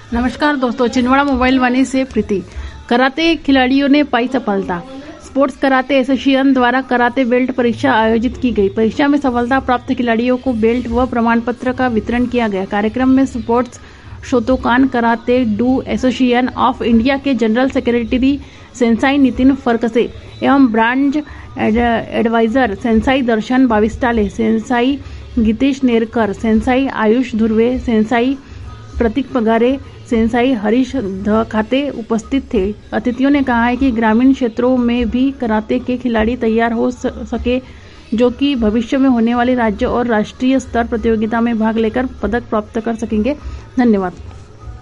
नमस्कार दोस्तों, छिंदवाड़ा मोबाइल वाणी से प्रीति। कराते खिलाड़ियों ने पाई सफलता। स्पोर्ट्स कराते एसोसिएशन द्वारा कराते बेल्ट परीक्षा आयोजित की गई। परीक्षा में सफलता प्राप्त खिलाड़ियों को बेल्ट व प्रमाण पत्र का वितरण किया गया। कार्यक्रम में sports Shotokan karate do association of India के general secretary sensei Nitin Pharakse एवं branch advisor sensei Darshan Bawistale, sensei Geetesh Nerkar, sensei Ayush Dhurve, sensei Prateek Pagare, sensei Harish Dhakhate उपस्थित थे। अतिथियों ने कहा है कि ग्रामीण क्षेत्रों में भी कराते के खिलाड़ी तैयार हो सके जो कि भविष्य में होने वाली राज्य और राष्ट्रीय स्तर प्रतियोगिता में भाग लेकर पदक प्राप्त कर सकेंगे। धन्यवाद।